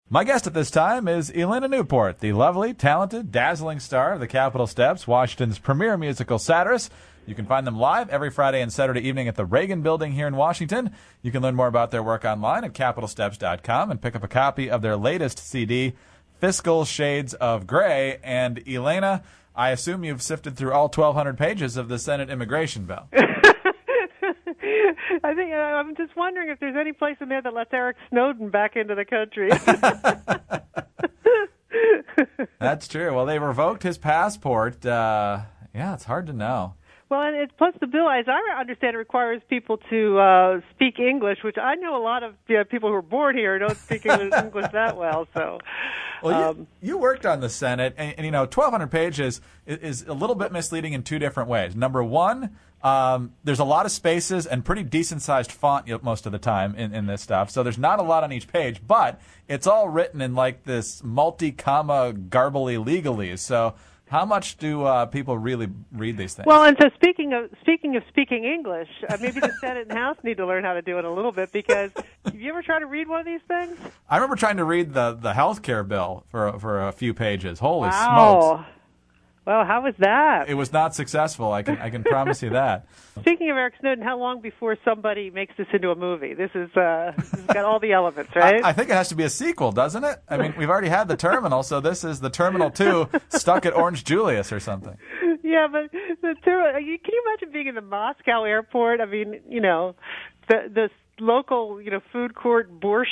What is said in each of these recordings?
My guest at this time is Elena Newport, the lovely, talented, dazzling star of the Capitol Steps, Washington's premier musical satirist. You can find them live every Friday and Saturday evening at the Reagan Building here in Washington. You can learn more about their work online at CapitolSteps.com and pick up a copy of their latest CD, Fiscal Shades of Gray. And Elena, I assume you've sifted through all 1,200 pages of the Senate immigration bill. I think I'm just wondering if there's any place in there that lets Eric Snowden back into the country. That's true. Well, they revoked his passport. Yeah, it's hard to know. Well, and plus the bill, as I understand, it requires people to speak English, which I know a lot of people who are born here don't speak English that well. So, well, you worked on the Senate, and 1,200 pages is a little bit misleading in two different ways. Number one, there's a lot of spaces and pretty decent-sized font most of the time in this stuff, so there's not a lot on each page, but it's all written in like this multi-comma garbly legalese, so how much do people really read these things? Well, and so speaking of speaking English, maybe the Senate and House need to learn how to do it a little bit, because have you ever tried to read one of these things? I remember trying to read the health care bill for a few pages. Holy wow. smokes. Well, how was that? It was not successful. I can promise you that. Speaking of Eric Snowden, how long before somebody makes this into a movie? This has got all the elements, right? I think it has to be a sequel, doesn't it? I mean, we've already had The Terminal, so this is The Terminal 2 stuck at Orange Julius or something. Yeah, but can you imagine being in the Moscow airport? I mean, the local, food court borscht,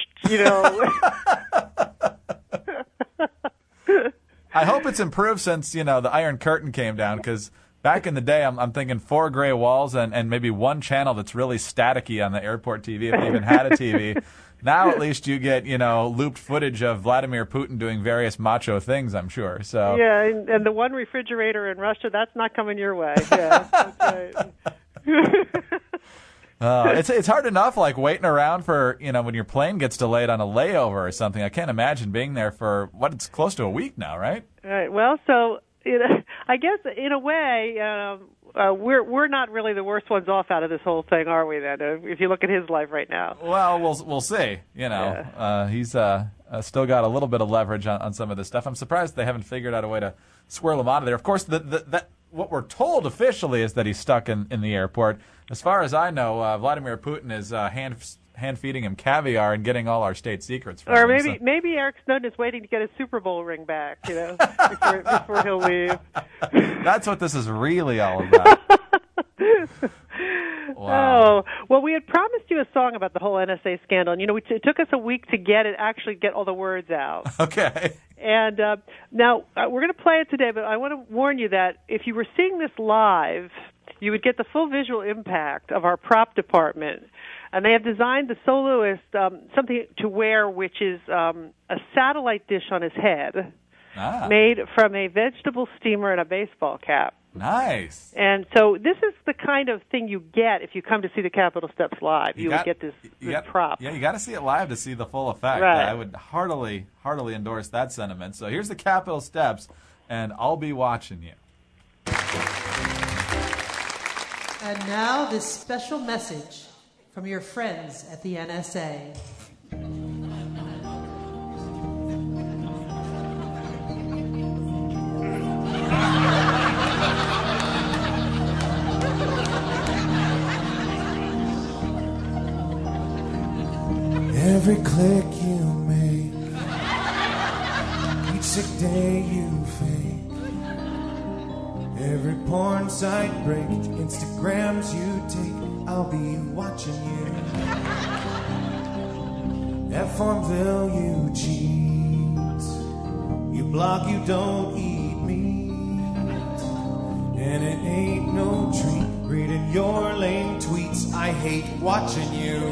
I hope it's improved since, the Iron Curtain came down, because back in the day, I'm thinking 4 gray walls and maybe one channel that's really staticky on the airport TV, if they even had a TV. Now at least you get, looped footage of Vladimir Putin doing various macho things, I'm sure. So yeah, and the one refrigerator in Russia, that's not coming your way. Yeah, that's right. It's hard enough, like, waiting around for, when your plane gets delayed on a layover or something. I can't imagine being there for, it's close to a week now, right? Right. Well, so I guess in a way, we're not really the worst ones off out of this whole thing, are we? Then, if you look at his life right now. Well, we'll see. He's still got a little bit of leverage on some of this stuff. I'm surprised they haven't figured out a way to swirl him out of there. Of course, what we're told officially is that he's stuck in the airport. As far as I know, Vladimir Putin is hand feeding him caviar and getting all our state secrets from him. Or maybe Eric Snowden is waiting to get his Super Bowl ring back, before he'll leave. That's what this is really all about. Wow. Oh, well, we had promised you a song about the whole NSA scandal, and it took us a week to get all the words out. Okay. And now we're going to play it today, but I want to warn you that if you were seeing this live, you would get the full visual impact of our prop department. And they have designed the soloist something to wear, which is a satellite dish on his head, made from a vegetable steamer and a baseball cap. Nice. And so this is the kind of thing you get if you come to see the Capitol Steps live. You would get this prop. Yeah, you got to see it live to see the full effect. Right. I would heartily endorse that sentiment. So here's the Capitol Steps, and I'll be watching you. And now this special message from your friends at the NSA. Every click you make, each sick day you fake, every porn site break, Instagrams you take, I'll be watching you. At Farmville you cheat, you block, you don't eat meat, and it ain't no treat reading your lame tweets. I hate watching you.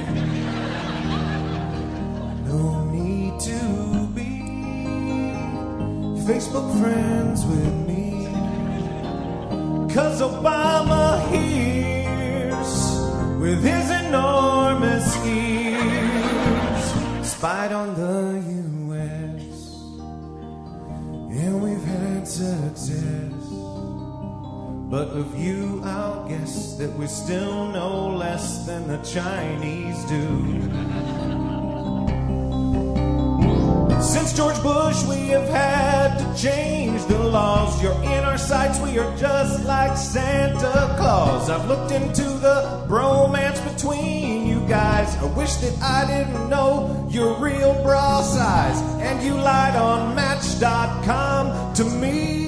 No need to be Facebook friends with me, 'cause Obama hears with his enormous ears, spied on the U.S., and we've had success. But of you, I'll guess that we still know less than the Chinese do. Since George Bush, we have had to change the laws. You're in our sights, we are just like Santa Claus. I've looked into the bromance between you guys. I wish that I didn't know your real bra size. And you lied on Match.com to me.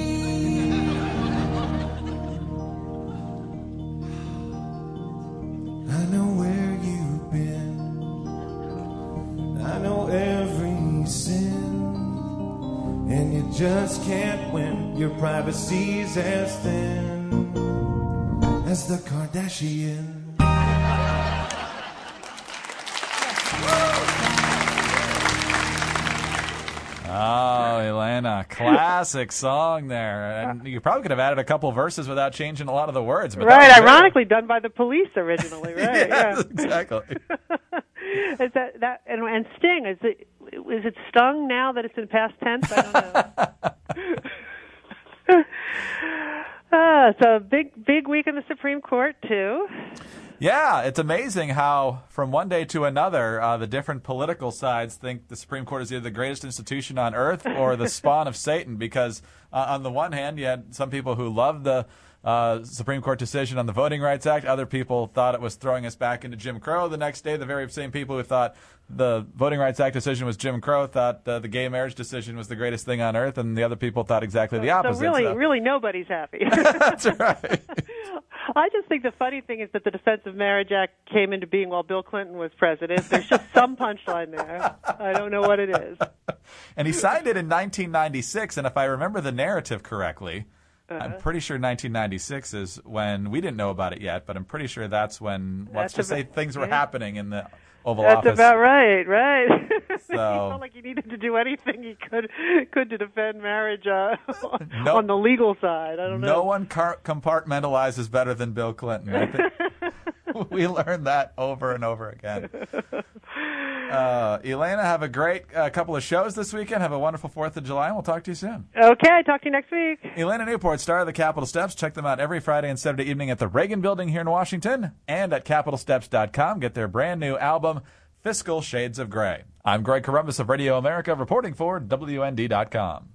I know where you've been. I know every sin. And you just can't win. Your privacy's as thin as the Kardashian. Oh, Elena, classic song there. And you probably could have added a couple verses without changing a lot of the words. But right, ironically done by the Police originally, right? Yes, exactly. Is that and Sting, is it stung now that it's in past tense? I don't know. So big week in the Supreme Court too. Yeah, it's amazing how from one day to another, the different political sides think the Supreme Court is either the greatest institution on earth or the spawn of Satan. Because on the one hand, you had some people who loved the Supreme Court decision on the Voting Rights Act. Other people thought it was throwing us back into Jim Crow. The next day, the very same people who thought the Voting Rights Act decision was Jim Crow thought the gay marriage decision was the greatest thing on earth, and the other people thought exactly the opposite. So really nobody's happy. That's right. I just think the funny thing is that the Defense of Marriage Act came into being while Bill Clinton was president. There's just some punchline there. I don't know what it is. And he signed it in 1996, and if I remember the narrative correctly, I'm pretty sure 1996 is when we didn't know about it yet, but I'm pretty sure that's when, let's just say, things were happening in the Oval Office. That's about right. So, he felt like he needed to do anything he could to defend marriage on the legal side. I don't know. No one compartmentalizes better than Bill Clinton. I think we learned that over and over again. Elena, have a great couple of shows this weekend. Have a wonderful 4th of July, and we'll talk to you soon. Okay, talk to you next week. Elena Newport, star of the Capitol Steps. Check them out every Friday and Saturday evening at the Reagan Building here in Washington and at CapitolSteps.com. Get their brand new album, Fiscal Shades of Gray. I'm Greg Corombos of Radio America, reporting for WND.com.